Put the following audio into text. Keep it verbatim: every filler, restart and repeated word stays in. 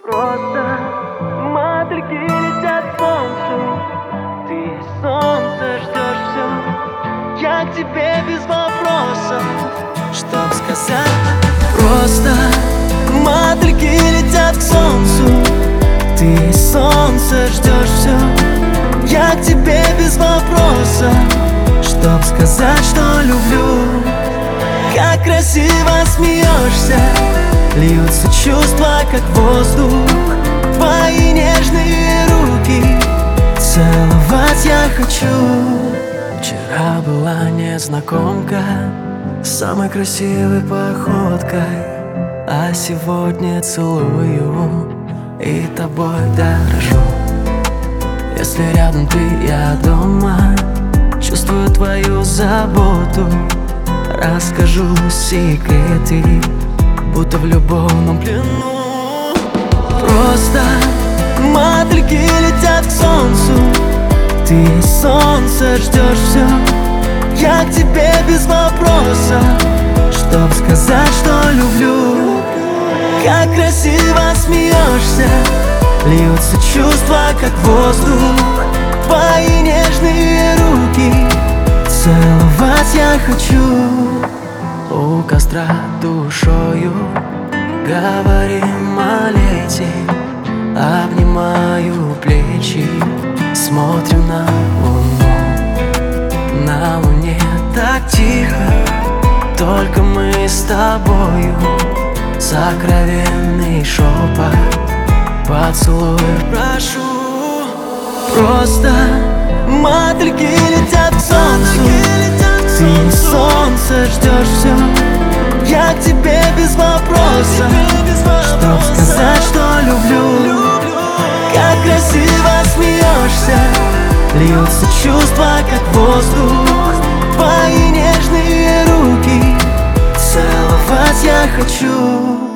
Просто мотыльки летят к солнцу, ты есть солнце, ждешь все. Я к тебе без вопросов, чтоб сказать. Просто мотыльки летят к солнцу, ты есть солнце, ждешь все. Я к тебе без вопросов, чтоб сказать, что люблю. Как красиво смеешься, льются чувства, как воздух. Твои нежные руки целовать я хочу. Вчера была незнакомка с самой красивой походкой, а сегодня целую и тобой дорожу. Если рядом ты, я дома, чувствую твою заботу. Расскажу секреты, будто в любовном плену. Просто мотыльки летят к солнцу, ты есть солнце, ждешь все. Я к тебе без вопроса, чтоб сказать, что люблю. Как красиво смеешься, льются чувства, как воздух. Твои нежные руки целовать я хочу. У костра душою говорим о лете, обнимаю плечи, смотрим на луну. На луне так тихо, только мы с тобою. Сокровенный шепот, поцелуй прошу. Просто мотыльки летят к солнцу, ты есть солнце, ждешь все. Я к тебе без вопроса, чтоб сказать, что люблю. Как красиво смеешься, льются чувства, как воздух. Твои нежные руки целовать я хочу.